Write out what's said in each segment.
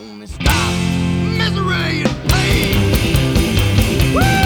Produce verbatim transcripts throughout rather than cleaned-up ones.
only stops misery and pain. Woo!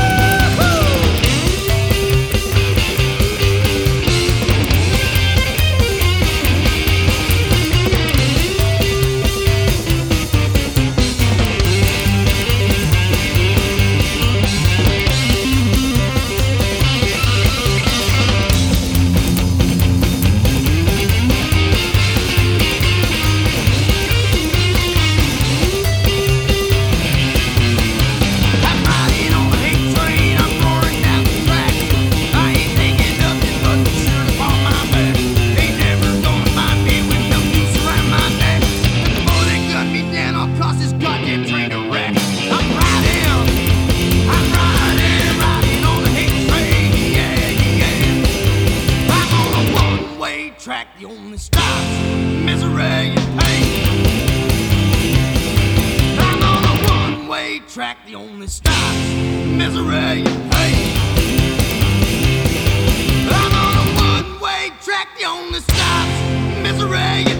Track the only stops misery and pain. I'm on a one-way track, the only stops misery and pain. I'm on a one-way track, the only stops misery and pain.